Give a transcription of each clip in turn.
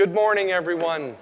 Good morning, everyone.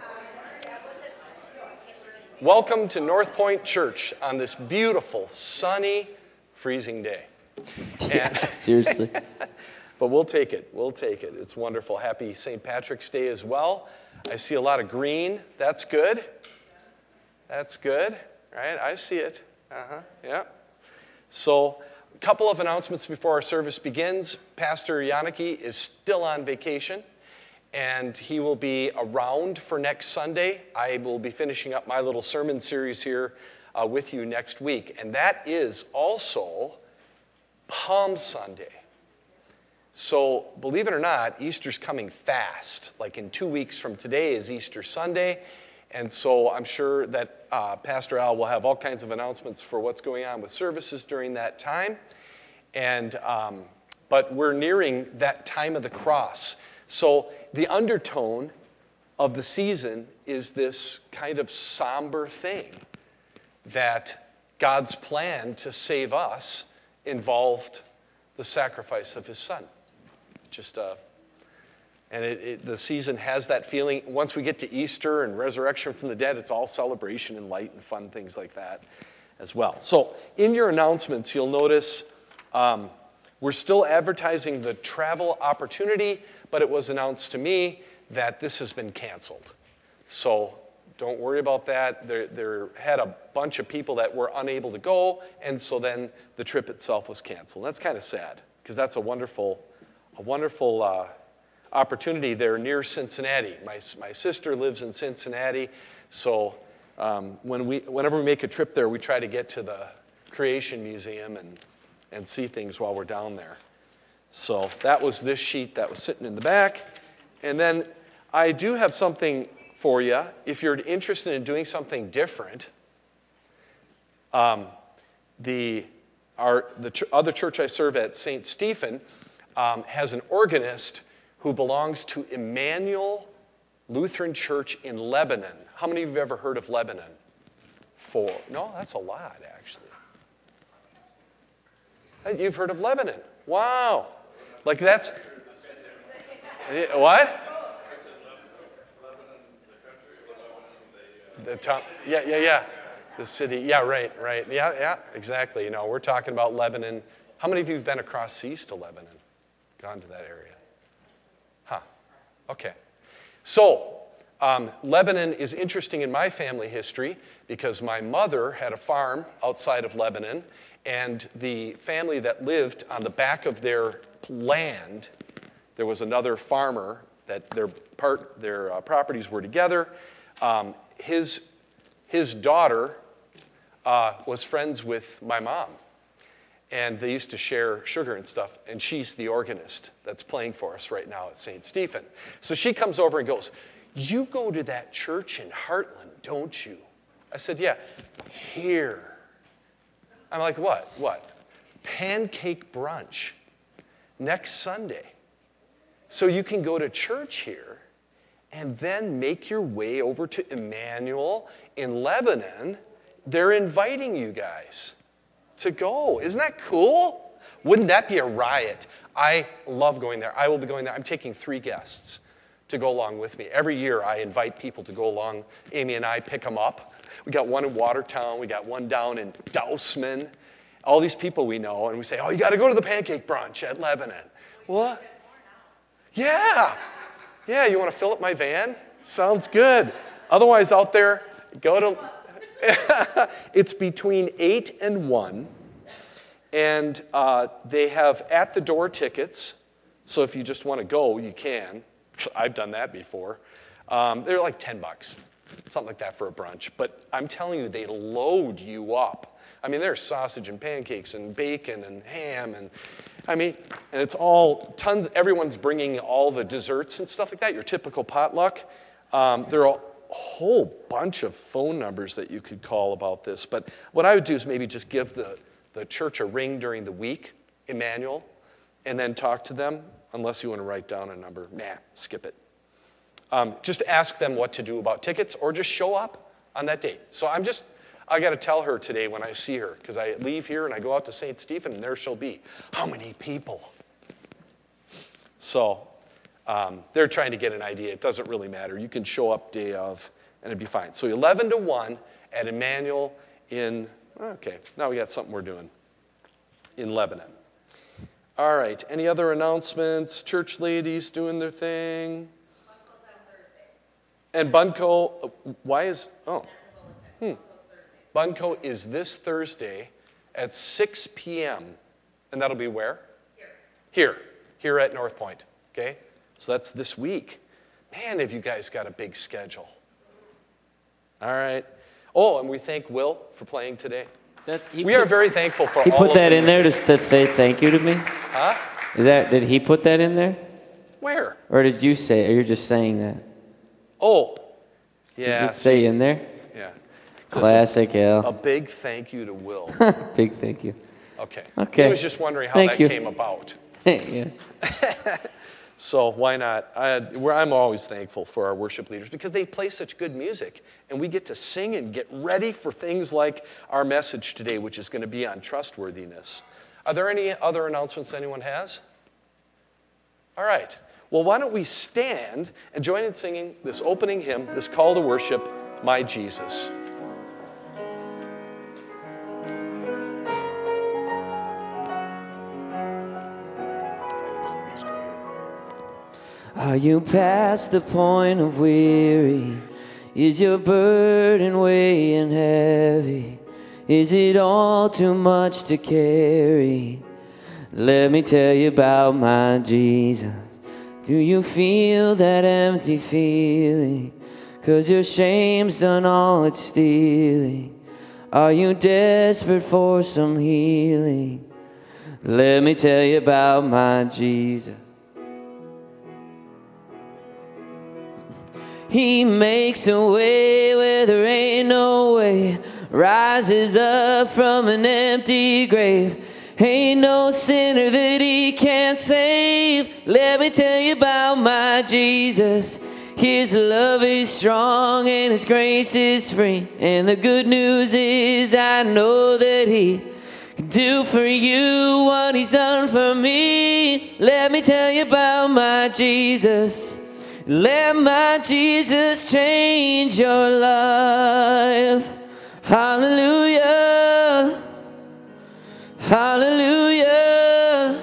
Welcome to North Point Church on this beautiful, sunny, freezing day. Yeah, seriously. But we'll take it. We'll take it. It's wonderful. Happy St. Patrick's Day as well. I see a lot of green. That's good. That's good, right? I see it. Yeah. So, a couple of announcements before our service begins. Pastor Yannicki is still on vacation, and he will be around for next Sunday. I will be finishing up my little sermon series here with you next week, and that is also Palm Sunday. So, believe it or not, Easter's coming fast. Like in 2 weeks from today is Easter Sunday, and so I'm sure that Pastor Al will have all kinds of announcements for what's going on with services during that time. And but we're nearing that time of the cross. So the undertone of the season is this kind of somber thing that God's plan to save us involved the sacrifice of his son. The season has that feeling. Once we get to Easter and resurrection from the dead, it's all celebration and light and fun, things like that as well. So in your announcements, you'll notice we're still advertising the travel opportunity, but it was announced to me that this has been canceled. So don't worry about that. There had a bunch of people that were unable to go, and so then the trip itself was canceled. That's kind of sad, because that's a wonderful opportunity there near Cincinnati. My sister lives in Cincinnati, so whenever we make a trip there, we try to get to the Creation Museum and see things while we're down there. So that was this sheet that was sitting in the back. And then I do have something for you. If you're interested in doing something different, the other church I serve at, St. Stephen, has an organist who belongs to Emmanuel Lutheran Church in Lebanon. How many of you have ever heard of Lebanon? 4. No, that's a lot, actually. You've heard of Lebanon. Wow. Like that's... What? The town, yeah. The city, yeah, right. Yeah, exactly. You know, we're talking about Lebanon. How many of you have been across seas to Lebanon? Gone to that area? Huh. Okay. So, Lebanon is interesting in my family history because my mother had a farm outside of Lebanon, and the family that lived on the back of their land, there was another farmer that their properties were together. His daughter was friends with my mom, and they used to share sugar and stuff, and she's the organist that's playing for us right now at St. Stephen. So she comes over and goes, "You go to that church in Heartland, don't you?" I said, "Yeah." "Here." I'm like, "What?" "Pancake brunch next Sunday. So you can go to church here and then make your way over to Emmanuel in Lebanon. They're inviting you guys to go. Isn't that cool? Wouldn't that be a riot?" I love going there. I will be going there. I'm taking 3 guests to go along with me. Every year I invite people to go along. Amy and I pick them up. We got one in Watertown. We got one down in Dousman. All these people we know, and we say, "Oh, you got to go to the pancake brunch at Lebanon." What? Yeah, you want to fill up my van? Sounds good. Otherwise, out there, go to... It's between 8 and 1, and they have at-the-door tickets, so if you just want to go, you can. I've done that before. They're like $10, something like that for a brunch. But I'm telling you, they load you up. I mean, there's sausage and pancakes and bacon and ham and it's all tons. Everyone's bringing all the desserts and stuff like that, your typical potluck. There are a whole bunch of phone numbers that you could call about this. But what I would do is maybe just give the church a ring during the week, Emmanuel, and then talk to them, unless you want to write down a number. Nah, skip it. Just ask them what to do about tickets or just show up on that date. So I got to tell her today when I see her, because I leave here and I go out to St. Stephen, and there she'll be. How many people? So They're trying to get an idea. It doesn't really matter. You can show up day of, and it'd be fine. So 11 to 1 at Emmanuel in, okay, now we got something we're doing in Lebanon. All right, any other announcements? Church ladies doing their thing? Bunco's on Thursday. And Bunco, why is, Bunco is this Thursday at 6 p.m. And that'll be where? Here at North Point, okay? So that's this week. Man, have you guys got a big schedule. All right. Oh, and we thank Will for playing today. We are very thankful for all of He put that in there musicians. to say thank you to me? Huh? Did he put that in there? Where? Or did you say it? Or you're just saying that? Oh, yeah. Does it say in there? Yeah. Classic, A Al. big thank you to Will. Big thank you. Okay. Okay. He was just wondering how Thank that you. came about. Yeah. So why not? I'm always thankful for our worship leaders because they play such good music, and we get to sing and get ready for things like our message today, which is going to be on trustworthiness. Are there any other announcements anyone has? All right. Well, why don't we stand and join in singing this opening hymn, this call to worship, My Jesus. Are you past the point of weary? Is your burden weighing heavy? Is it all too much to carry? Let me tell you about my Jesus. Do you feel that empty feeling? 'Cause your shame's done all it's stealing. Are you desperate for some healing? Let me tell you about my Jesus. He makes a way where there ain't no way, rises up from an empty grave. Ain't no sinner that he can't save. Let me tell you about my Jesus. His love is strong and his grace is free. And the good news is I know that he can do for you what he's done for me. Let me tell you about my Jesus. Let my Jesus change your life. Hallelujah. Hallelujah.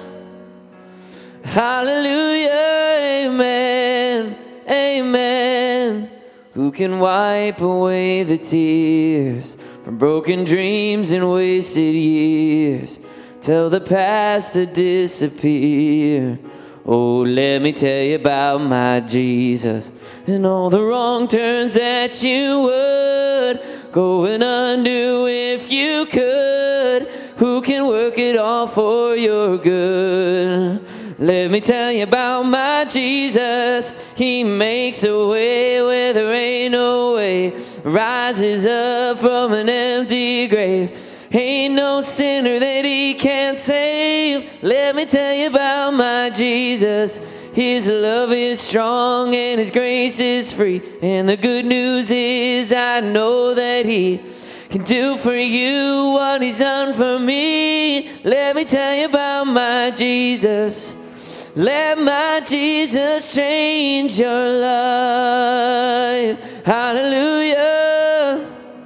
Hallelujah. Amen. Amen. Who can wipe away the tears from broken dreams and wasted years? Tell the past to disappear. Oh, let me tell you about my Jesus and all the wrong turns that you would go and undo if you could. Who can work it all for your good? Let me tell you about my Jesus. He makes a way where there ain't no way, rises up from an empty grave. Ain't no sinner that he can't save. Let me tell you about my Jesus. His love is strong and his grace is free. And the good news is I know that he can do for you what he's done for me. Let me tell you about my Jesus. Let my Jesus change your life. Hallelujah.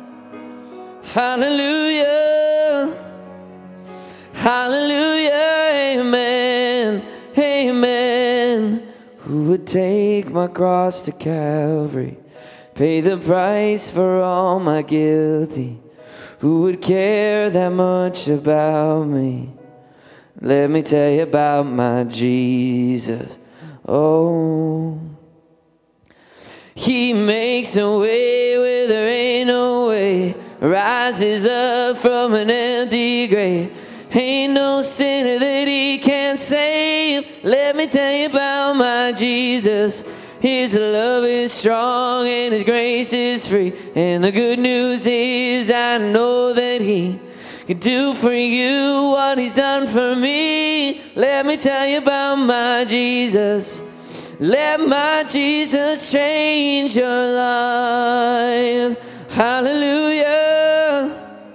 Hallelujah. Hallelujah. Amen. Amen. Who would take my cross to Calvary, pay the price for all my guilty? Who would care that much about me? Let me tell you about my Jesus. Oh, he makes a way where there ain't no way, rises up from an empty grave. Ain't no sinner that he can't save. Let me tell you about my Jesus. His love is strong and his grace is free. And the good news is I know that he can do for you what he's done for me. Let me tell you about my Jesus. Let my Jesus change your life. Hallelujah.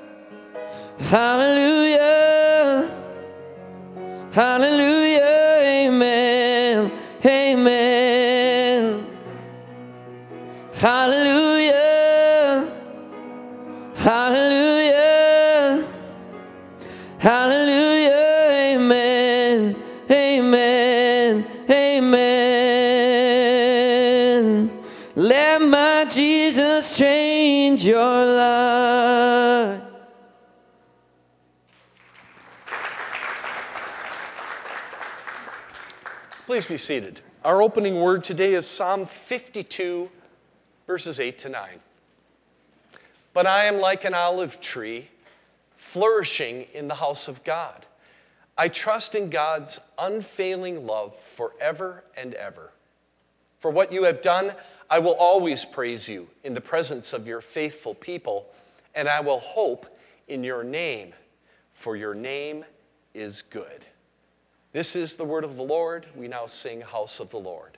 Hallelujah. Hallelujah. Amen. Amen. Hallelujah. Hallelujah. Hallelujah. Amen. Amen. Amen. Let my Jesus change your life. Please be seated. Our opening word today is Psalm 52, verses 8 to 9. But I am like an olive tree, flourishing in the house of God. I trust in God's unfailing love forever and ever. For what you have done, I will always praise you in the presence of your faithful people, and I will hope in your name, for your name is good. This is the word of the Lord. We now sing House of the Lord.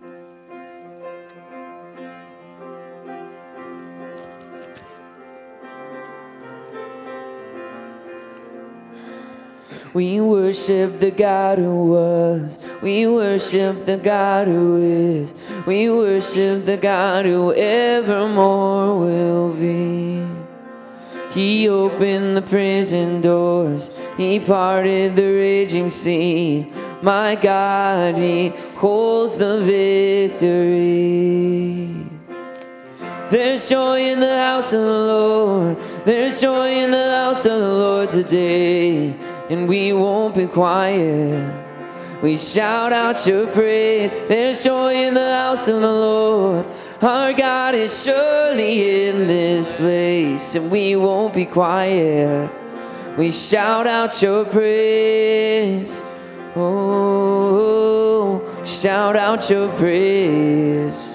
We worship the God who was. We worship the God who is. We worship the God who evermore will be. He opened the prison doors. He parted the raging sea. My God, He holds the victory. There's joy in the house of the Lord. There's joy in the house of the Lord today. And we won't be quiet. We shout out your praise. There's joy in the house of the Lord. Our God is surely in this place, and we won't be quiet. We shout out your praise. Oh, shout out your praise.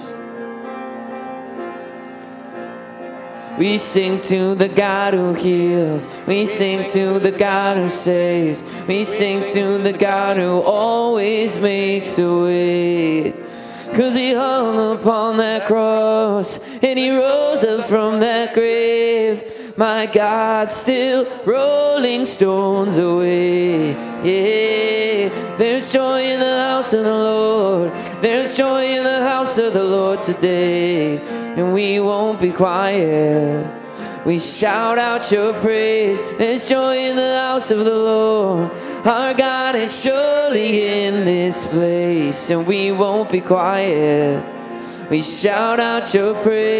We sing to the God who heals. We sing to the God who saves. We sing to the God who always makes a way. 'Cause He hung upon that cross and He rose up from that grave. My God, still rolling stones away. Yeah, there's joy in the house of the Lord. There's joy in the house of the Lord today. And we won't be quiet. We shout out your praise. There's joy in the house of the Lord. Our God is surely in this place, and we won't be quiet. We shout out your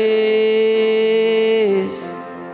praise.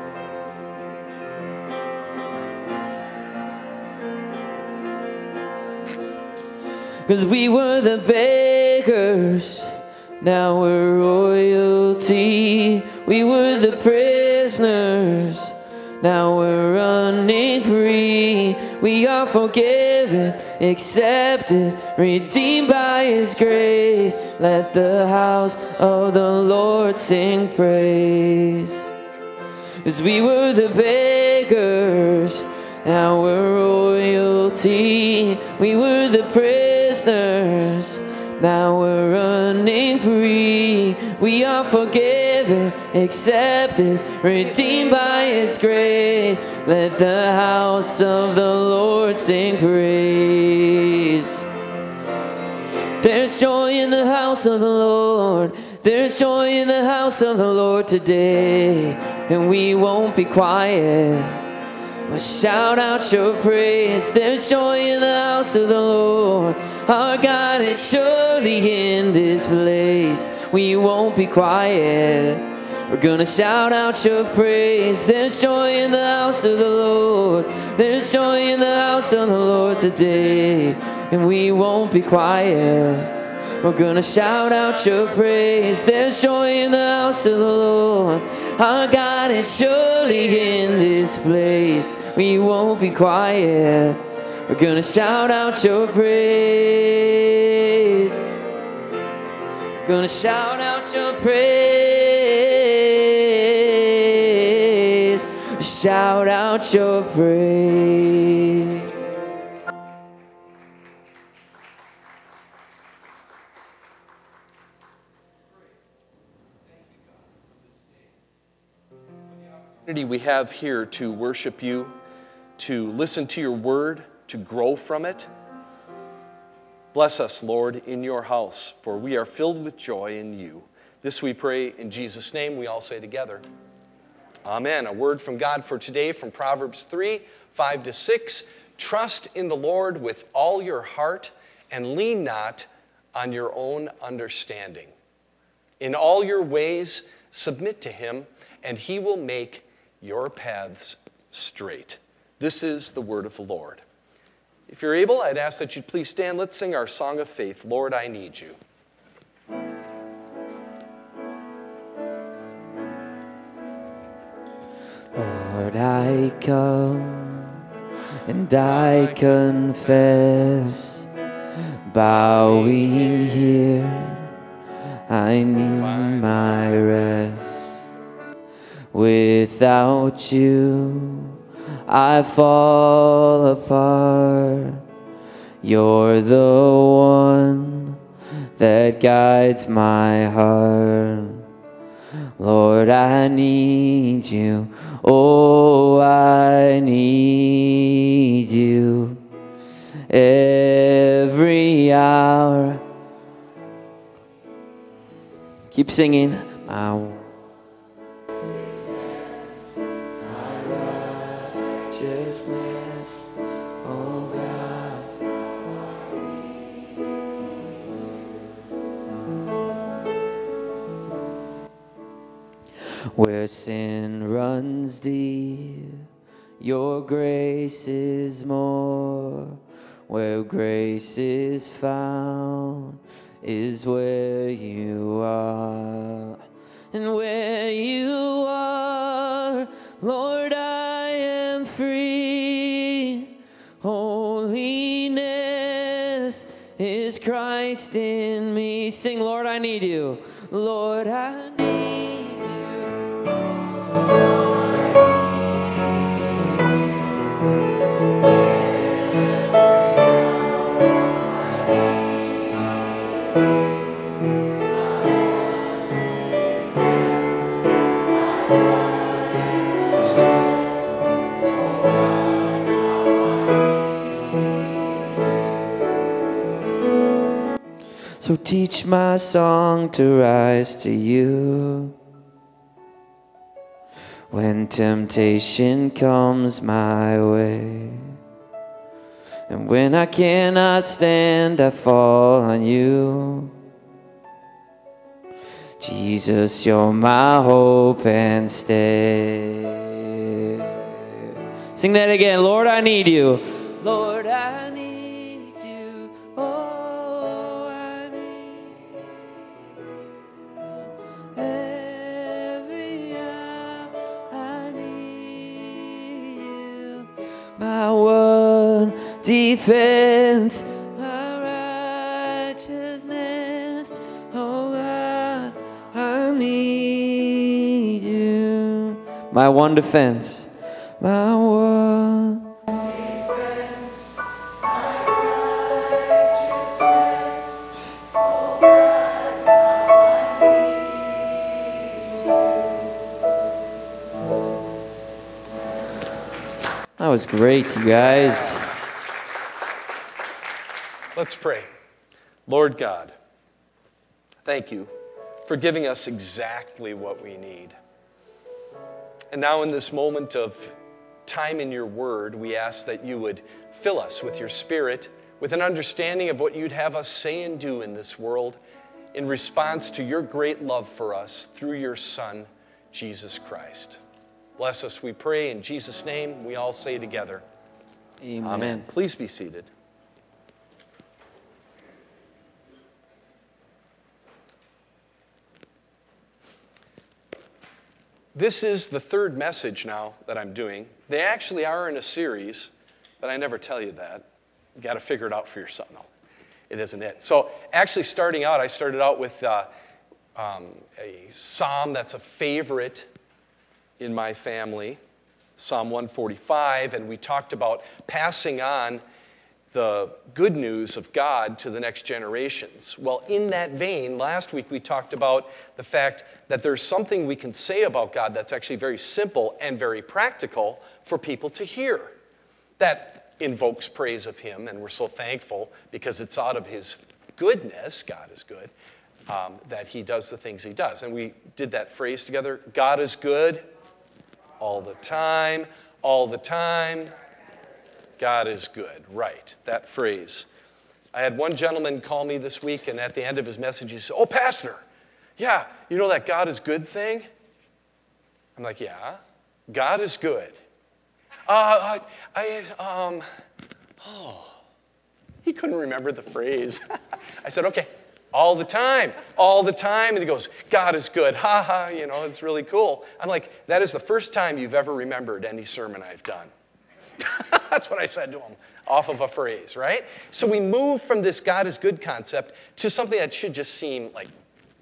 'Cause we were the beggars, now we're royalty. We were the prisoners, now we're running free. We are forgiven, accepted, redeemed by His grace. Let the house of the Lord sing praise. 'Cause we were the beggars, now we're royalty. We were the prisoners, now we're running free. We are forgiven, accepted, redeemed by His grace. Let the house of the Lord sing praise. There's joy in the house of the Lord. There's joy in the house of the Lord today. And we won't be quiet. Well, shout out your praise. There's joy in the house of the Lord. Our God is surely in this place. We won't be quiet. We're gonna shout out your praise. There's joy in the house of the Lord. There's joy in the house of the Lord today. And we won't be quiet. We're gonna shout out your praise. There's joy in the house of the Lord. Our God is surely in this place. We won't be quiet. We're gonna shout out your praise. We're gonna shout out your praise. Shout out your praise. We have here to worship you, to listen to your word, to grow from it. Bless us, Lord, in your house, for we are filled with joy in you. This we pray in Jesus' name. We all say together, amen. A word from God for today from Proverbs 3, 5-6. Trust in the Lord with all your heart and lean not on your own understanding. In all your ways submit to him, and he will make your paths straight. This is the word of the Lord. If you're able, I'd ask that you'd please stand. Let's sing our song of faith, Lord, I Need You. Lord, I come and I confess, bowing here, I need my rest. Without you, I fall apart. You're the one that guides my heart. Lord, I need you. Oh, I need you every hour. Keep singing. My righteousness, oh God. Where sin runs deep, your grace is more. Where grace is found is where you are. And where you are, Lord, I am free. Holiness is Christ in me. Sing, Lord, I need you. Lord, I need you. So teach my song to rise to you. When temptation comes my way, and when I cannot stand, I fall on you. Jesus, you're my hope and stay. Sing that again. Lord, I need you. Lord, I need you. Oh, I need you. Every hour I need you. My one defense, my righteousness. Oh God, I need you. My one defense, my one defense, my righteousness. Oh God, I need you. That was great, you guys. Let's pray. Lord God, thank you for giving us exactly what we need. And now in this moment of time in your word, we ask that you would fill us with your Spirit, with an understanding of what you'd have us say and do in this world in response to your great love for us through your Son, Jesus Christ. Bless us, we pray, in Jesus' name. We all say together, Amen. Amen. Please be seated. This is the third message now that I'm doing. They actually are in a series, but I never tell you that. You got to figure it out for yourself. No, it isn't it. So actually starting out, I started out with a psalm that's a favorite in my family, Psalm 145, and we talked about passing on the good news of God to the next generations. Well, in that vein, last week we talked about the fact that there's something we can say about God that's actually very simple and very practical for people to hear. That invokes praise of Him, and we're so thankful because it's out of His goodness, God is good, that he does the things he does. And we did that phrase together, God is good all the time, all the time. God is good, right, that phrase. I had one gentleman call me this week, and at the end of his message, he said, oh, Pastor, yeah, you know that God is good thing? I'm like, yeah, God is good. He couldn't remember the phrase. I said, okay, all the time. And he goes, God is good. Ha ha, it's really cool. I'm like, that is the first time you've ever remembered any sermon I've done. That's what I said to him, off of a phrase, right? So we move from this God is good concept to something that should just seem like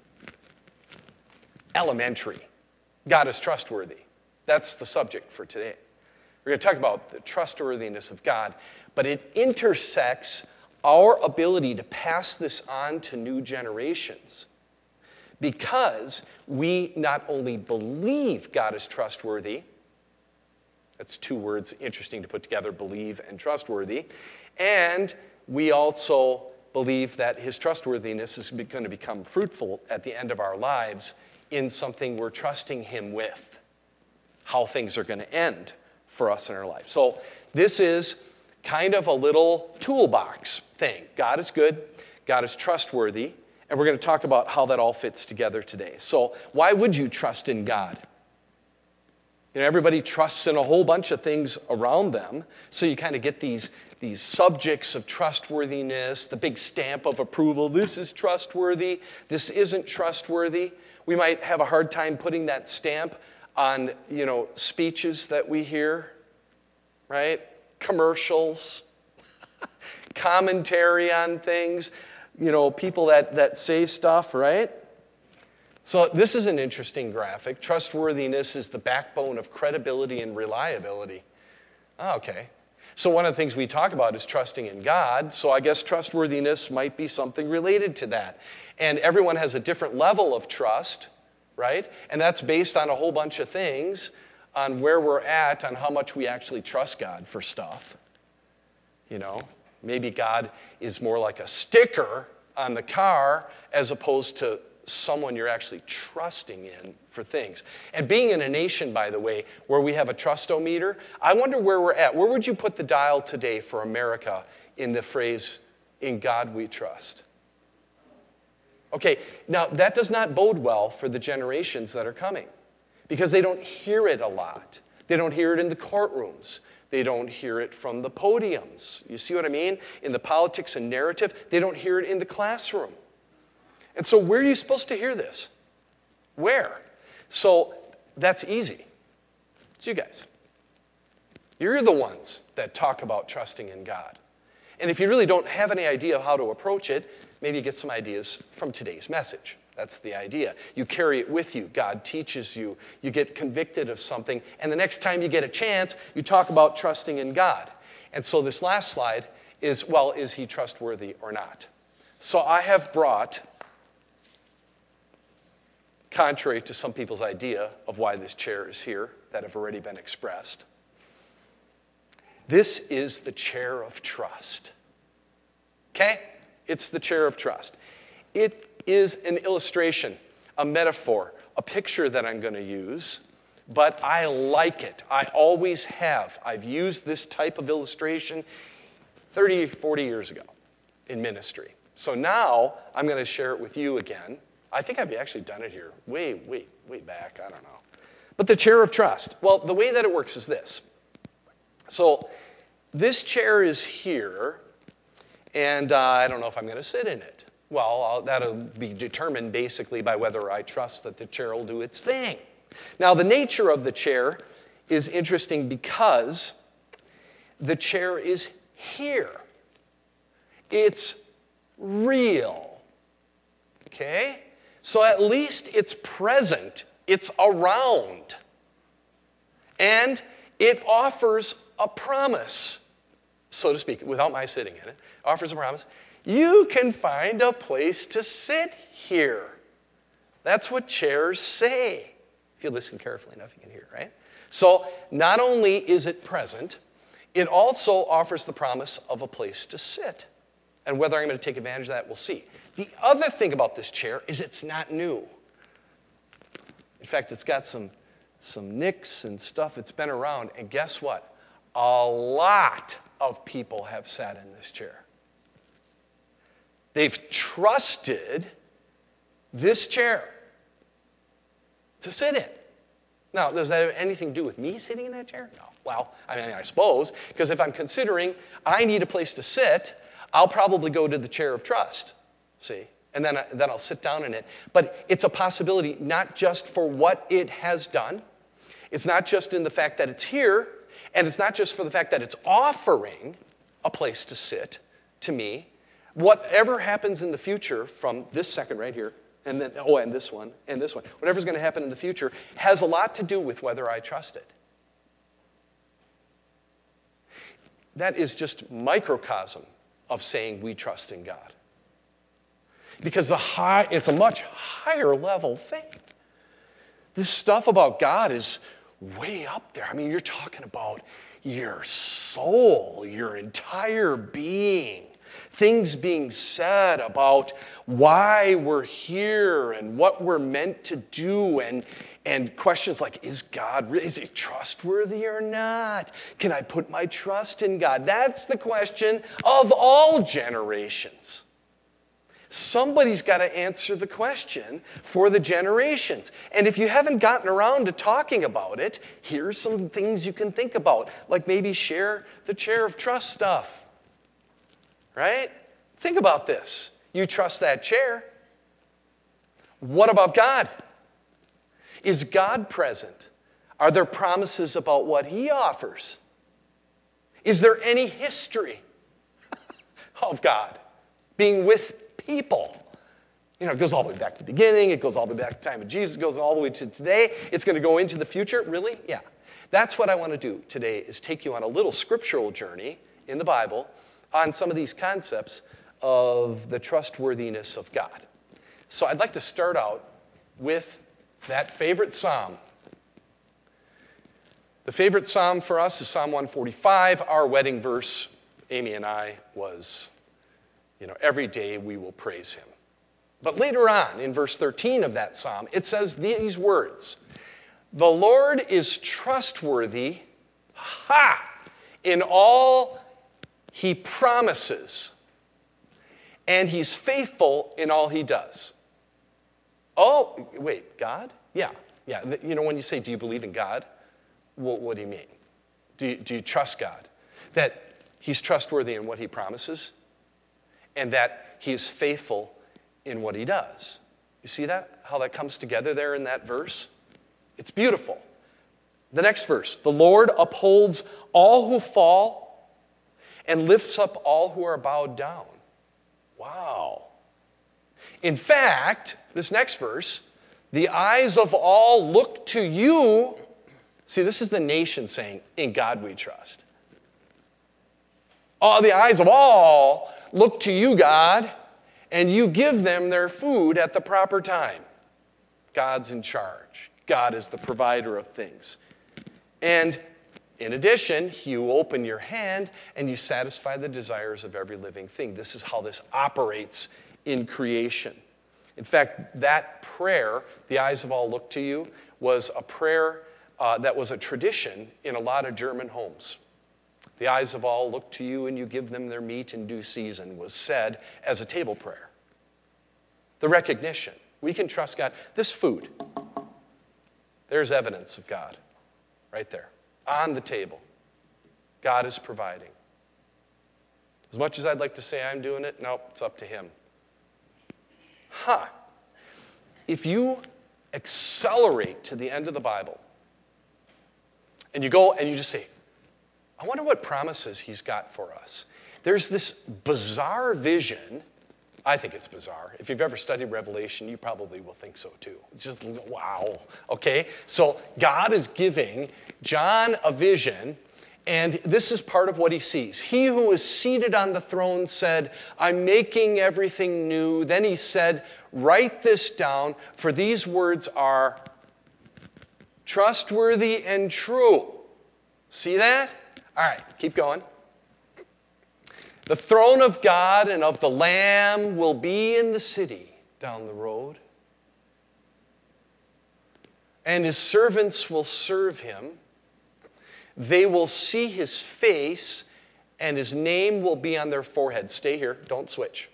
elementary. God is trustworthy. That's the subject for today. We're going to talk about the trustworthiness of God, but it intersects our ability to pass this on to new generations because we not only believe God is trustworthy, that's two words interesting to put together, believe and trustworthy, and we also believe that his trustworthiness is going to become fruitful at the end of our lives in something we're trusting him with, how things are going to end for us in our life. So this is kind of a little toolbox thing. God is good, God is trustworthy, and we're going to talk about how that all fits together today. So why would you trust in God? Everybody trusts in a whole bunch of things around them, so you kind of get these subjects of trustworthiness, the big stamp of approval. This is trustworthy, this isn't trustworthy. We might have a hard time putting that stamp on, speeches that we hear, right? Commercials, commentary on things, people that say stuff, right? So this is an interesting graphic. Trustworthiness is the backbone of credibility and reliability. Okay. So one of the things we talk about is trusting in God, so I guess trustworthiness might be something related to that. And everyone has a different level of trust, right? And that's based on a whole bunch of things, on where we're at, on how much we actually trust God for stuff. Maybe God is more like a sticker on the car as opposed to someone you're actually trusting in for things. And being in a nation, by the way, where we have a trustometer, I wonder where we're at. Where would you put the dial today for America in the phrase, in God we trust? Okay, now that does not bode well for the generations that are coming because they don't hear it a lot. They don't hear it in the courtrooms. They don't hear it from the podiums. You see what I mean? In the politics and narrative, they don't hear it in the classroom. And so where are you supposed to hear this? Where? So that's easy. It's you guys. You're the ones that talk about trusting in God. And if you really don't have any idea of how to approach it, maybe you get some ideas from today's message. That's the idea. You carry it with you. God teaches you. You get convicted of something. And the next time you get a chance, you talk about trusting in God. And so this last slide is, well, is he trustworthy or not? So I have brought, contrary to some people's idea of why this chair is here that have already been expressed, this is the chair of trust. Okay? It's the chair of trust. It is an illustration, a metaphor, a picture that I'm going to use, but I like it. I always have. I've used this type of illustration 30, 40 years ago in ministry. So now I'm going to share it with you again. I think I've actually done it here way back. I don't know. But the chair of trust. Well, the way that it works is this. So this chair is here, and I don't know if I'm going to sit in it. Well, that'll be determined basically by whether I trust that the chair will do its thing. Now, the nature of the chair is interesting because the chair is here. It's real. Okay? So at least it's present. It's around. And it offers a promise, so to speak, without my sitting in it. Offers a promise. You can find a place to sit here. That's what chairs say. If you listen carefully enough, you can hear, right? So not only is it present, it also offers the promise of a place to sit. And whether I'm going to take advantage of that, we'll see. The other thing about this chair is it's not new. In fact, it's got some nicks and stuff. It's been around. And guess what? A lot of people have sat in this chair. They've trusted this chair to sit in. Now, does that have anything to do with me sitting in that chair? No. Well, I suppose, because if I'm considering I need a place to sit, I'll probably go to the chair of trust, see? And then I'll sit down in it. But it's a possibility not just for what it has done. It's not just in the fact that it's here, and it's not just for the fact that it's offering a place to sit to me. Whatever happens in the future from this second right here, and then, and this one, and this one, whatever's going to happen in the future has a lot to do with whether I trust it. That is just microcosm of saying we trust in God. Because it's a much higher level thing. This stuff about God is way up there. I mean, you're talking about your soul, your entire being. Things being said about why we're here and what we're meant to do, and questions like, is he trustworthy or not? Can I put my trust in God? That's the question of all generations. Somebody's got to answer the question for the generations. And if you haven't gotten around to talking about it, here's some things you can think about, like maybe share the chair of trust stuff. Right? Think about this. You trust that chair. What about God? Is God present? Are there promises about what he offers? Is there any history of God being with people? It goes all the way back to the beginning. It goes all the way back to the time of Jesus. It goes all the way to today. It's going to go into the future. Really? Yeah. That's what I want to do today, is take you on a little scriptural journey in the Bible on some of these concepts of the trustworthiness of God. So I'd like to start out with that favorite psalm. The favorite psalm for us is Psalm 145. Our wedding verse, Amy and I, was, every day we will praise him. But later on, in verse 13 of that psalm, it says these words, the Lord is trustworthy, in all he promises, and he's faithful in all he does. Oh, wait, God? Yeah. When you say, do you believe in God? What do you mean? Do you trust God? That he's trustworthy in what he promises, and that he is faithful in what he does. You see that? How that comes together there in that verse? It's beautiful. The next verse, the Lord upholds all who fall and lifts up all who are bowed down. Wow. In fact, this next verse, the eyes of all look to you. See, this is the nation saying, in God we trust. Oh, the eyes of all look to you, God, and you give them their food at the proper time. God's in charge. God is the provider of things. And in addition, you open your hand and you satisfy the desires of every living thing. This is how this operates in creation. In fact, that prayer, the eyes of all look to you, was a prayer that was a tradition in a lot of German homes. The eyes of all look to you and you give them their meat in due season was said as a table prayer. The recognition. We can trust God. This food, there's evidence of God right there. On the table. God is providing. As much as I'd like to say I'm doing it, nope, it's up to him. If you accelerate to the end of the Bible, and you go and you just say, I wonder what promises he's got for us. There's this bizarre vision. I think it's bizarre. If you've ever studied Revelation, you probably will think so too. It's just, wow. Okay? So God is giving John a vision, and this is part of what he sees. He who is seated on the throne said, I'm making everything new. Then he said, write this down, for these words are trustworthy and true. See that? All right, keep going. The throne of God and of the Lamb will be in the city down the road. And his servants will serve him. They will see his face, and his name will be on their forehead. Stay here. Don't switch.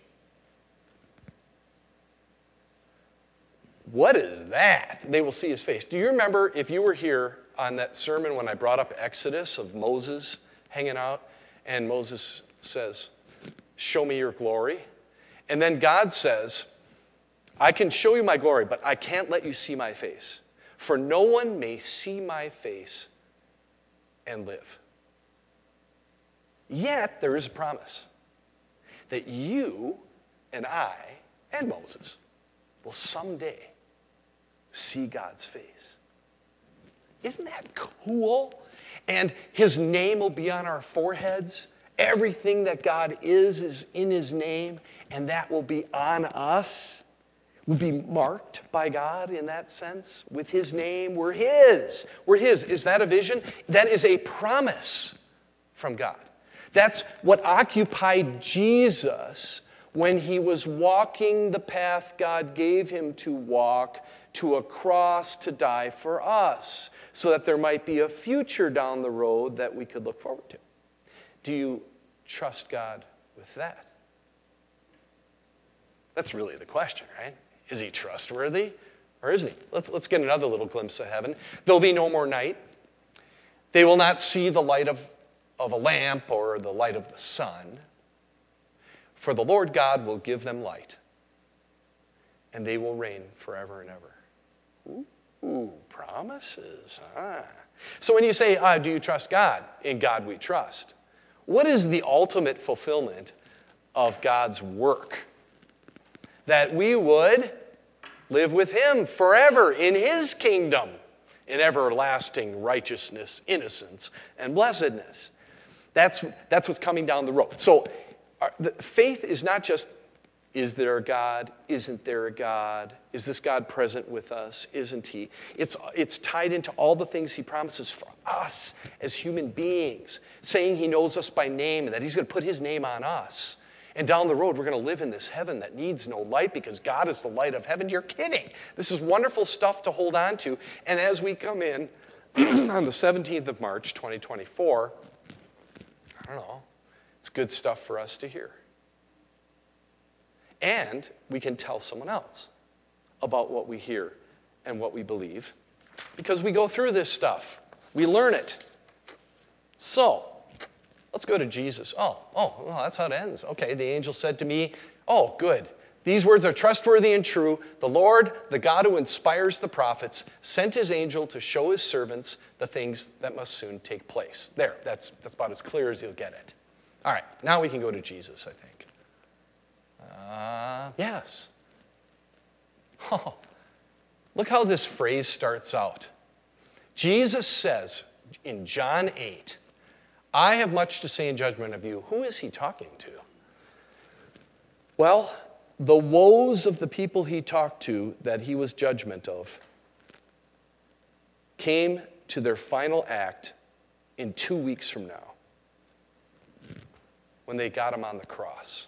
What is that? They will see his face. Do you remember, if you were here on that sermon when I brought up Exodus of Moses hanging out, and Moses says, show me your glory. And then God says, I can show you my glory, but I can't let you see my face. For no one may see my face and live. Yet there is a promise that you and I and Moses will someday see God's face. Isn't that cool? And his name will be on our foreheads. Everything that God is in his name, and that will be on us. We'll be marked by God in that sense. With his name, we're his. We're his. Is that a vision? That is a promise from God. That's what occupied Jesus when he was walking the path God gave him to walk to a cross to die for us, so that there might be a future down the road that we could look forward to. Do you trust God with that? That's really the question, right? Is he trustworthy or isn't he? Let's get another little glimpse of heaven. There'll be no more night. They will not see the light of a lamp or the light of the sun. For the Lord God will give them light, and they will reign forever and ever. Ooh, promises, huh? So when you say, do you trust God? In God we trust. What is the ultimate fulfillment of God's work? That we would live with him forever in his kingdom, in everlasting righteousness, innocence, and blessedness. That's what's coming down the road. So the faith is not just, is there a God? Isn't there a God? Is this God present with us? Isn't he? It's tied into all the things he promises for us as human beings, saying he knows us by name and that he's going to put his name on us. And down the road, we're going to live in this heaven that needs no light because God is the light of heaven. You're kidding. This is wonderful stuff to hold on to. And as we come in on the 17th of March, 2024, I don't know, it's good stuff for us to hear. And we can tell someone else about what we hear and what we believe because we go through this stuff. We learn it. So, let's go to Jesus. Oh, that's how it ends. Okay, the angel said to me, oh, good. These words are trustworthy and true. The Lord, the God who inspires the prophets, sent his angel to show his servants the things that must soon take place. There, that's about as clear as you'll get it. All right, now we can go to Jesus, I think. Yes. Oh, look how this phrase starts out. Jesus says in John 8, I have much to say in judgment of you. Who is he talking to? Well, the woes of the people he talked to that he was judgment of came to their final act in 2 weeks from now when they got him on the cross.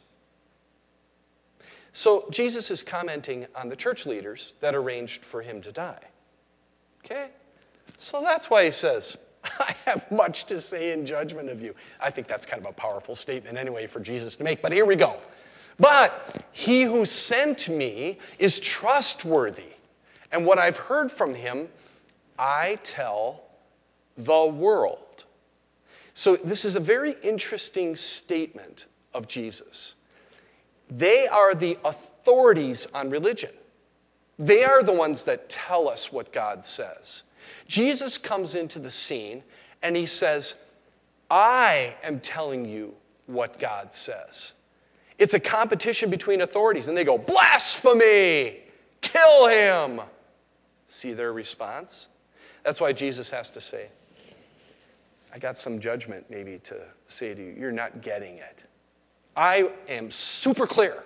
So Jesus is commenting on the church leaders that arranged for him to die. Okay? So that's why he says, I have much to say in judgment of you. I think that's kind of a powerful statement anyway for Jesus to make, but here we go. But he who sent me is trustworthy, and what I've heard from him, I tell the world. So this is a very interesting statement of Jesus. They are the authorities on religion. They are the ones that tell us what God says. Jesus comes into the scene and he says, I am telling you what God says. It's a competition between authorities, and they go, blasphemy! Kill him! See their response? That's why Jesus has to say, I got some judgment maybe to say to you. You're not getting it. I am super clear.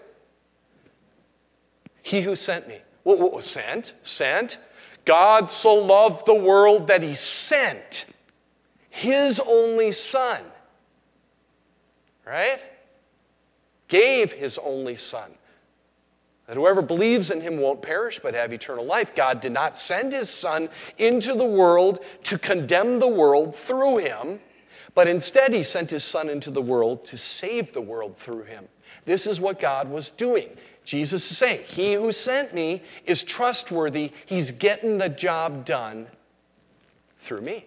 He who sent me. What was sent? Sent. God so loved the world that he sent his only son. Right? gave his only Son, that whoever believes in him won't perish but have eternal life. God did not send his Son into the world to condemn the world through him, but instead he sent his Son into the world to save the world through him. This is what God was doing. Jesus is saying, he who sent me is trustworthy. He's getting the job done through me.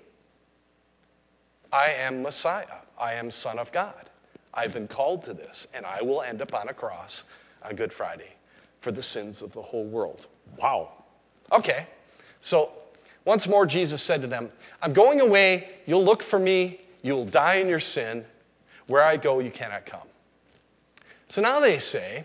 I am Messiah. I am Son of God. I've been called to this, and I will end up on a cross on Good Friday for the sins of the whole world. Wow. Okay. So once more, Jesus said to them, I'm going away. You'll look for me. You'll die in your sin. Where I go, you cannot come. So now they say,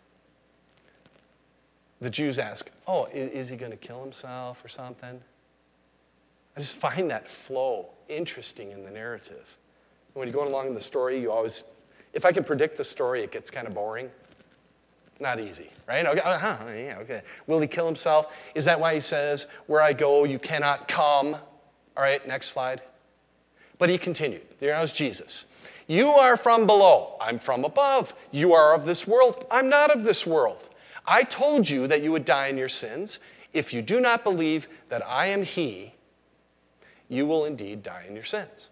the Jews ask, oh, is he going to kill himself or something? I just find that flow interesting in the narrative. When you're going along in the story, you always, if I can predict the story, it gets kind of boring. Not easy, right? Okay, yeah, okay. Will he kill himself? Is that why he says, where I go, you cannot come? All right, next slide. But he continued. There was Jesus. You are from below. I'm from above. You are of this world. I'm not of this world. I told you that you would die in your sins. If you do not believe that I am he, you will indeed die in your sins.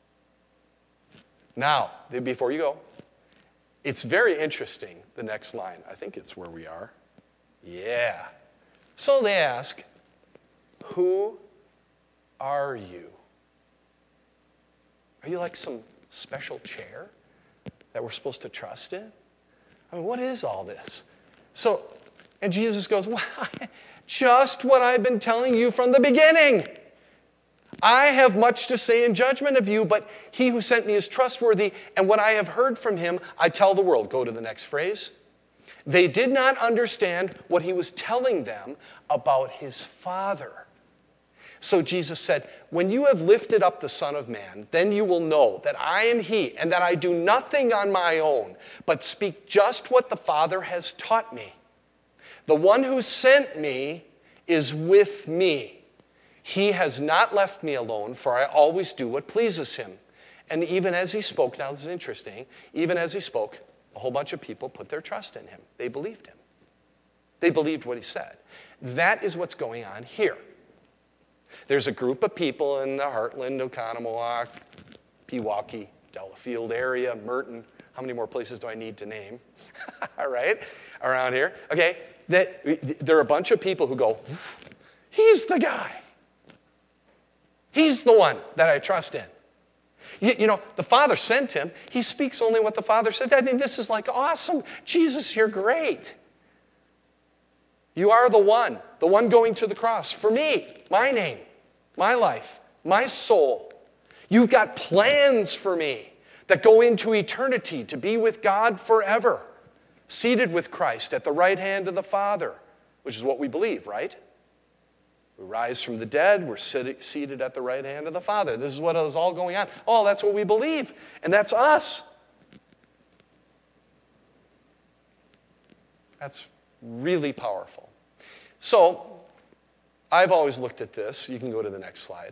Now, before you go, it's very interesting, the next line. I think it's where we are. Yeah. So they ask, who are you? Are you like some special chair that we're supposed to trust in? I mean, what is all this? So, and Jesus goes, well, just what I've been telling you from the beginning. I have much to say in judgment of you, but he who sent me is trustworthy, and what I have heard from him, I tell the world. Go to the next phrase. They did not understand what he was telling them about his Father. So Jesus said, when you have lifted up the Son of Man, then you will know that I am he, and that I do nothing on my own, but speak just what the Father has taught me. The one who sent me is with me. He has not left me alone, for I always do what pleases him. And even as he spoke, now this is interesting, even as he spoke, a whole bunch of people put their trust in him. They believed him. They believed what he said. That is what's going on here. There's a group of people in the Heartland, Oconomowoc, Pewaukee, Delafield area, Merton. How many more places do I need to name? All right, around here. Okay, there are a bunch of people who go, he's the guy. He's the one that I trust in. You know, the Father sent him. He speaks only what the Father says. I think this is like awesome. Jesus, you're great. You are the one going to the cross for me, my name, my life, my soul. You've got plans for me that go into eternity to be with God forever, seated with Christ at the right hand of the Father, which is what we believe, right? We rise from the dead, we're seated at the right hand of the Father. This is what is all going on. Oh, that's what we believe, and that's us. That's really powerful. So, I've always looked at this. You can go to the next slide.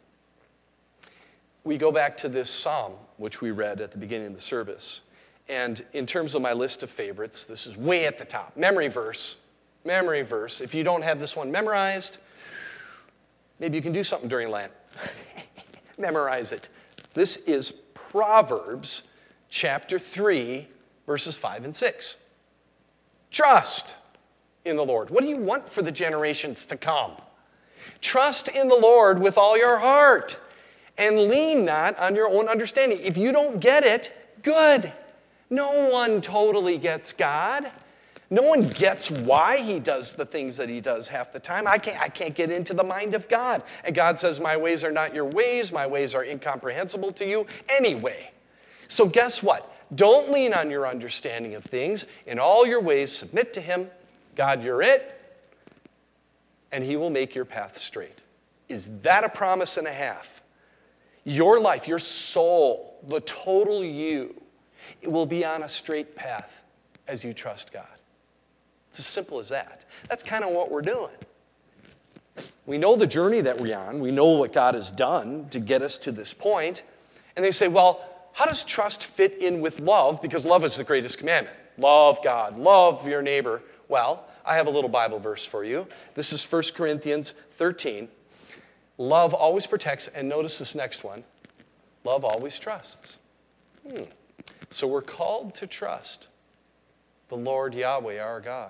We go back to this psalm, which we read at the beginning of the service. And in terms of my list of favorites, this is way at the top. Memory verse. Memory verse. If you don't have this one memorized, maybe you can do something during Lent. Memorize it. This is Proverbs chapter 3, verses 5 and 6. Trust in the Lord. What do you want for the generations to come? Trust in the Lord with all your heart and lean not on your own understanding. If you don't get it, good. No one totally gets God. No one gets why he does the things that he does half the time. I can't get into the mind of God. And God says, my ways are not your ways. My ways are incomprehensible to you anyway. So guess what? Don't lean on your understanding of things. In all your ways, submit to him. God, you're it. And he will make your path straight. Is that a promise and a half? Your life, your soul, the total you, it will be on a straight path as you trust God. It's as simple as that. That's kind of what we're doing. We know the journey that we're on. We know what God has done to get us to this point. And they say, well, how does trust fit in with love? Because love is the greatest commandment. Love God, love your neighbor. Well, I have a little Bible verse for you. This is 1 Corinthians 13. Love always protects, and notice this next one. Love always trusts. So we're called to trust the Lord Yahweh, our God.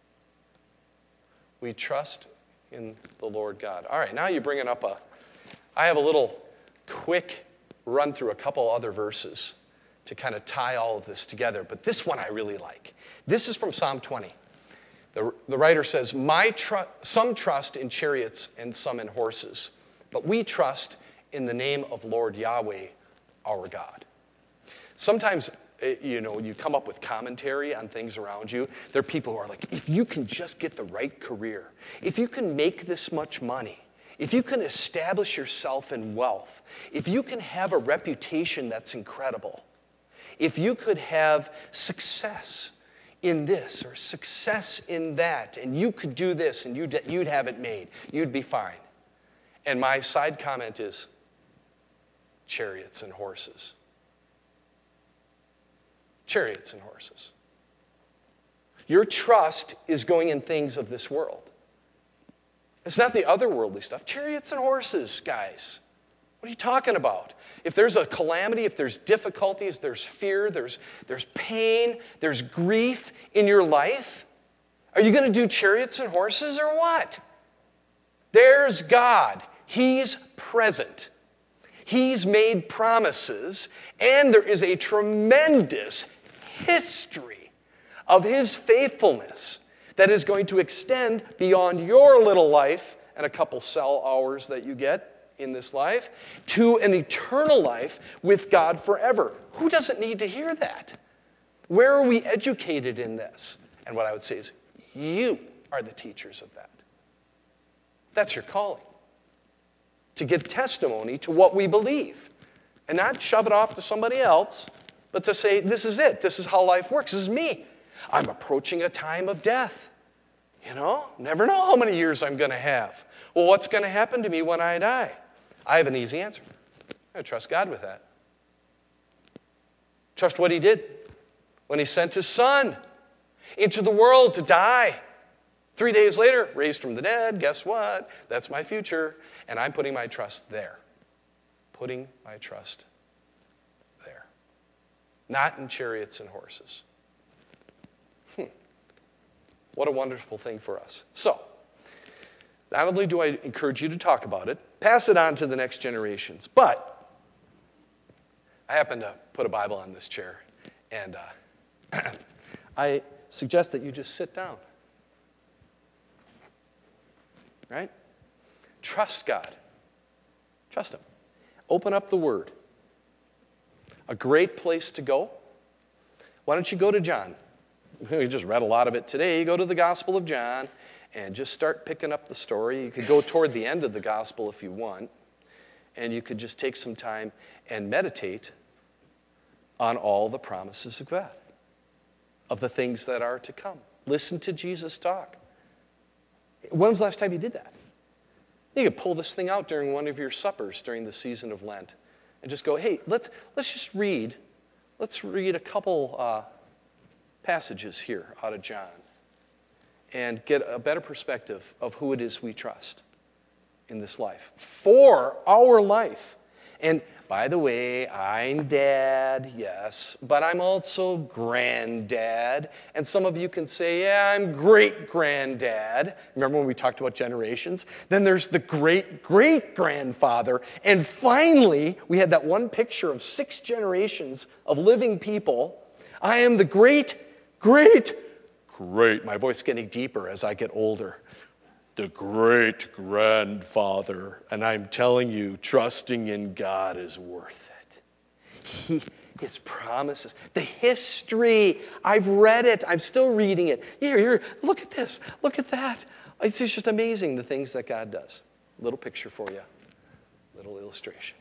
We trust in the Lord God. All right, now you're bringing up I have a little quick run through a couple other verses to kind of tie all of this together, but this one I really like. This is from Psalm 20. The writer says, some trust in chariots and some in horses, but we trust in the name of Lord Yahweh, our God. Sometimes, you come up with commentary on things around you. There are people who are like, if you can just get the right career, if you can make this much money, if you can establish yourself in wealth, if you can have a reputation that's incredible, if you could have success in this or success in that, and you could do this and you'd have it made, you'd be fine. And my side comment is chariots and horses. Chariots and horses. Your trust is going in things of this world. It's not the otherworldly stuff. Chariots and horses, guys. What are you talking about? If there's a calamity, if there's difficulties, there's fear, there's pain, there's grief in your life, are you going to do chariots and horses or what? There's God. He's present. He's made promises, and there is a tremendous history of his faithfulness that is going to extend beyond your little life and a couple cell hours that you get in this life to an eternal life with God forever. Who doesn't need to hear that? Where are we educated in this? And what I would say is, you are the teachers of that. That's your calling. To give testimony to what we believe. And not shove it off to somebody else, but to say, this is it. This is how life works. This is me. I'm approaching a time of death. Never know how many years I'm going to have. Well, what's going to happen to me when I die? I have an easy answer. I trust God with that. Trust what he did when he sent his son into the world to die. 3 days later, raised from the dead. Guess what? That's my future. And I'm putting my trust there. Putting my trust there. Not in chariots and horses. What a wonderful thing for us. So, not only do I encourage you to talk about it, pass it on to the next generations, but I happen to put a Bible on this chair, and I suggest that you just sit down. Right? Trust God. Trust him. Open up the Word. A great place to go. Why don't you go to John? We just read a lot of it today. You go to the Gospel of John and just start picking up the story. You could go toward the end of the Gospel if you want, and you could just take some time and meditate on all the promises of God, of the things that are to come. Listen to Jesus talk. When's the last time you did that? You could pull this thing out during one of your suppers during the season of Lent and just go, hey, let's just read. Let's read a couple passages here out of John and get a better perspective of who it is we trust in this life for our life. And by the way, I'm dad, yes, but I'm also granddad. And some of you can say, yeah, I'm great-granddad. Remember when we talked about generations? Then there's the great-great-grandfather. And finally, we had that one picture of 6 generations of living people. I am the great, my voice getting deeper as I get older. The great-grandfather, and I'm telling you, trusting in God is worth it. His promises, the history, I've read it, I'm still reading it. Here, look at this, look at that. It's just amazing the things that God does. Little picture for you, little illustration.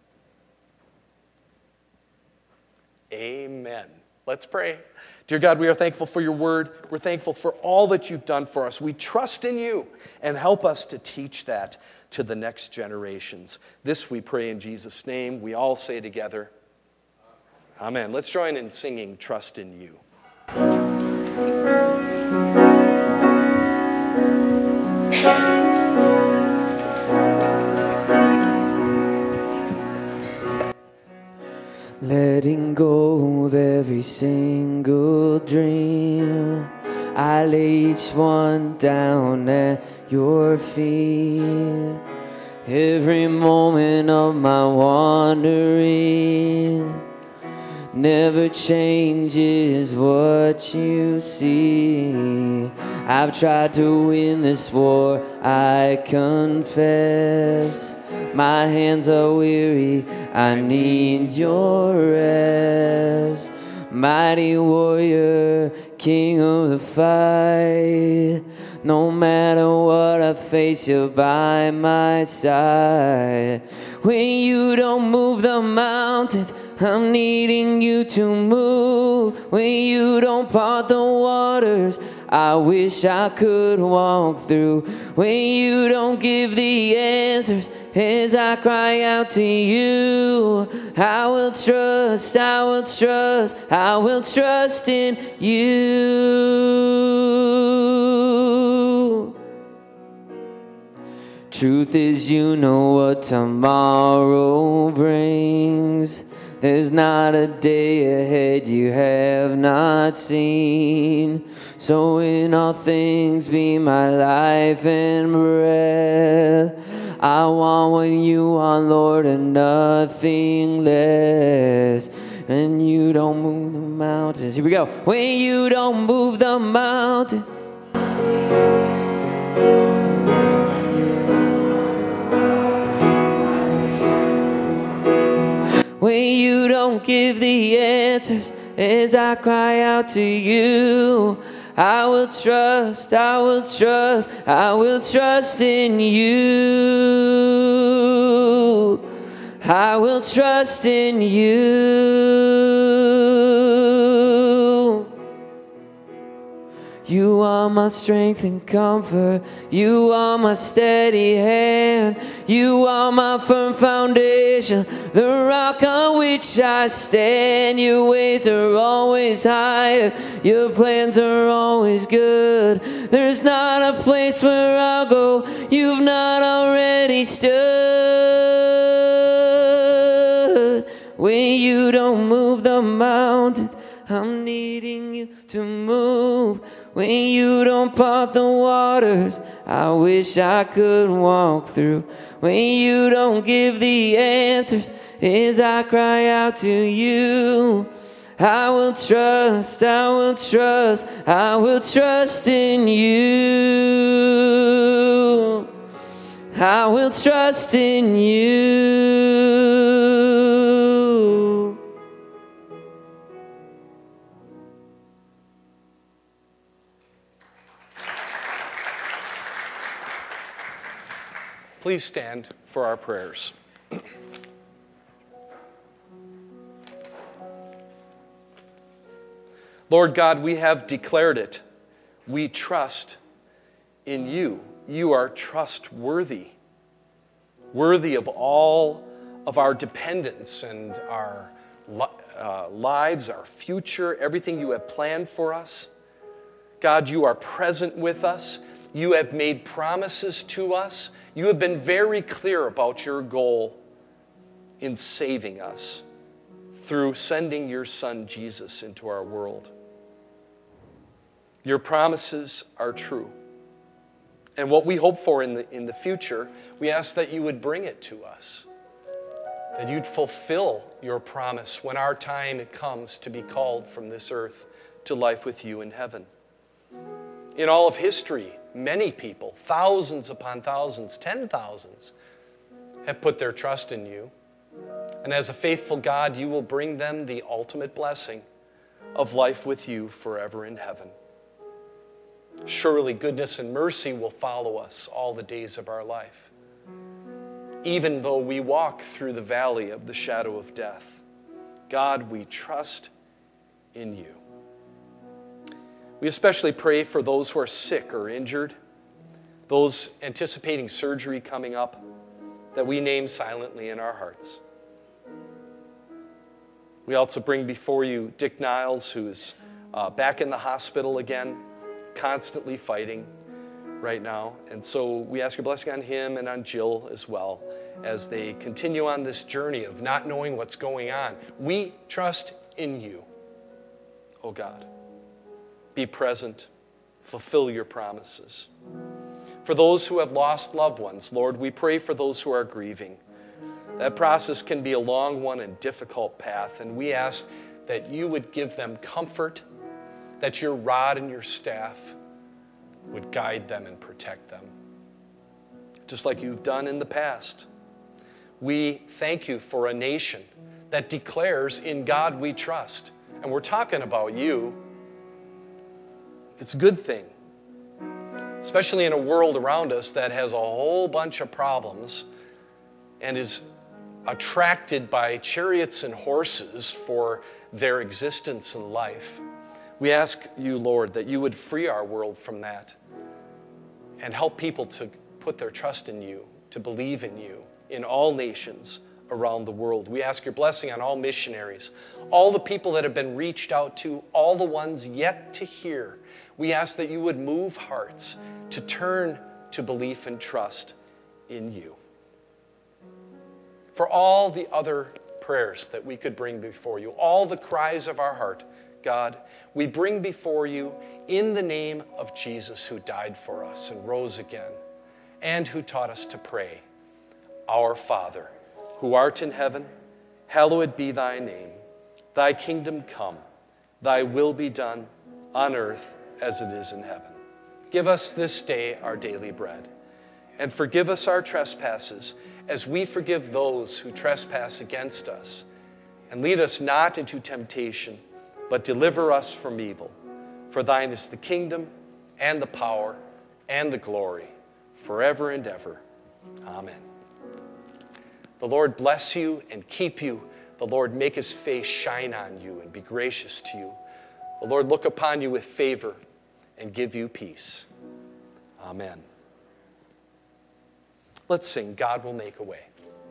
Amen. Let's pray. Dear God, we are thankful for your word. We're thankful for all that you've done for us. We trust in you, and help us to teach that to the next generations. This we pray in Jesus' name. We all say together, Amen. Let's join in singing Trust in You. Letting go of every single dream, I lay each one down at your feet. Every moment of my wandering never changes what you see. I've tried to win this war, I confess. My hands are weary, I need your rest. Mighty warrior, king of the fight. No matter what I face, you're by my side. When you don't move the mountains, I'm needing you to move. When you don't part the waters, I wish I could walk through. When you don't give the answers, as I cry out to you, I will trust, I will trust, I will trust in you. Truth is, you know what tomorrow brings. There's not a day ahead you have not seen. So in all things be my life and breath. I want what you want, Lord, and nothing less. When you don't move the mountains. Here we go. When you don't move the mountains. When you don't give the answers as I cry out to you, I will trust, I will trust, I will trust in you. I will trust in you. You are my strength and comfort. You are my steady hand. You are my firm foundation, the rock on which I stand. Your ways are always higher. Your plans are always good. There's not a place where I'll go you've not already stood. When you don't move the mountains, I'm needing you to move. When you don't part the waters, I wish I could walk through. When you don't give the answers as I cry out to you, I will trust, I will trust, I will trust in you. I will trust in you. Please stand for our prayers. Lord God, we have declared it. We trust in you. You are trustworthy, worthy of all of our dependence and our lives, our future, everything you have planned for us. God, you are present with us. You have made promises to us. You have been very clear about your goal in saving us through sending your Son, Jesus, into our world. Your promises are true. And what we hope for in the future, we ask that you would bring it to us, that you'd fulfill your promise when our time comes to be called from this earth to life with you in heaven. In all of history, many people, thousands upon thousands, 10,000s, have put their trust in you. And as a faithful God, you will bring them the ultimate blessing of life with you forever in heaven. Surely goodness and mercy will follow us all the days of our life, even though we walk through the valley of the shadow of death. God, we trust in you. We especially pray for those who are sick or injured, those anticipating surgery coming up, that we name silently in our hearts. We also bring before you Dick Niles, who's back in the hospital again, constantly fighting right now. And so we ask your blessing on him and on Jill as well as they continue on this journey of not knowing what's going on. We trust in you, oh God. Be present. Fulfill your promises. For those who have lost loved ones, Lord, we pray for those who are grieving. That process can be a long one and difficult path, and we ask that you would give them comfort, that your rod and your staff would guide them and protect them, just like you've done in the past. We thank you for a nation that declares, in God we trust. And we're talking about you. It's a good thing, especially in a world around us that has a whole bunch of problems and is attracted by chariots and horses for their existence in life. We ask you, Lord, that you would free our world from that and help people to put their trust in you, to believe in you, in all nations around the world. We ask your blessing on all missionaries, all the people that have been reached out to, all the ones yet to hear. We ask that you would move hearts to turn to belief and trust in you. For all the other prayers that we could bring before you, all the cries of our heart, God, we bring before you in the name of Jesus, who died for us and rose again, and who taught us to pray. Our Father, who art in heaven, hallowed be thy name. Thy kingdom come, thy will be done on earth as it is in heaven. Give us this day our daily bread, and forgive us our trespasses as we forgive those who trespass against us. And lead us not into temptation, but deliver us from evil. For thine is the kingdom and the power and the glory forever and ever. Amen. The Lord bless you and keep you. The Lord make his face shine on you and be gracious to you. The Lord look upon you with favor and give you peace. Amen. Let's sing, God Will Make a Way.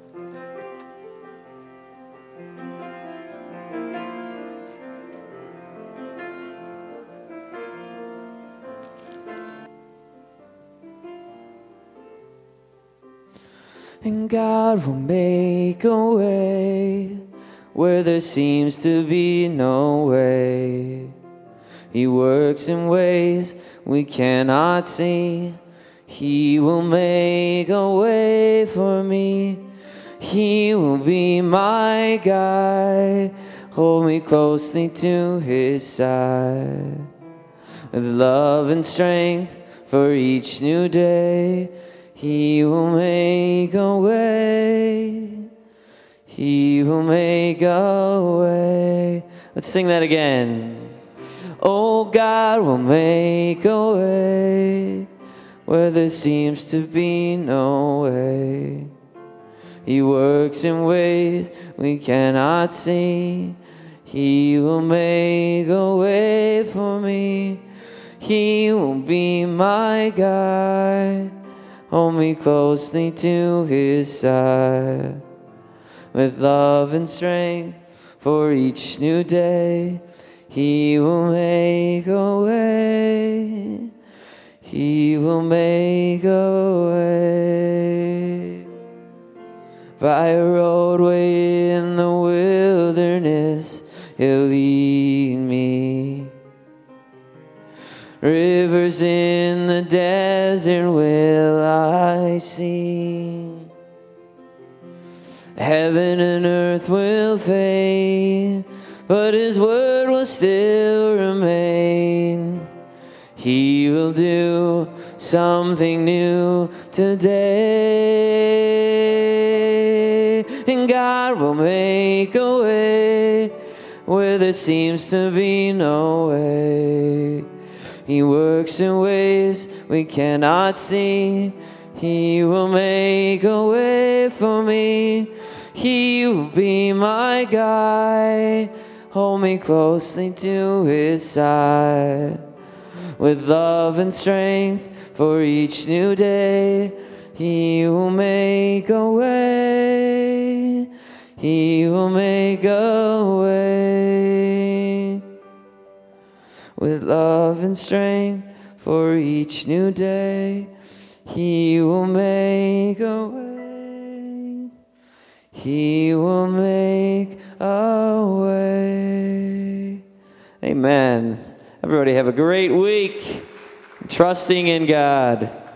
And God will make a way where there seems to be no way. He works in ways we cannot see. He will make a way for me. He will be my guide. Hold me closely to his side. With love and strength for each new day, he will make a way. He will make a way. Let's sing that again. Oh, God will make a way where there seems to be no way. He works in ways we cannot see. He will make a way for me. He will be my guide. Hold me closely to his side. With love and strength for each new day, he will make a way. He will make a way. By a roadway in the wilderness, he'll lead me. Rivers in the desert will I see. Heaven and earth will fade, but his word will still remain. He will do something new today. And God will make a way where there seems to be no way. He works in ways we cannot see. He will make a way for me. He will be my guide. Hold me closely to his side. With love and strength for each new day, he will make a way. He will make a way with love and strength for each new day. He will make a way. He will make a way. Amen. Everybody have a great week. Trusting in God.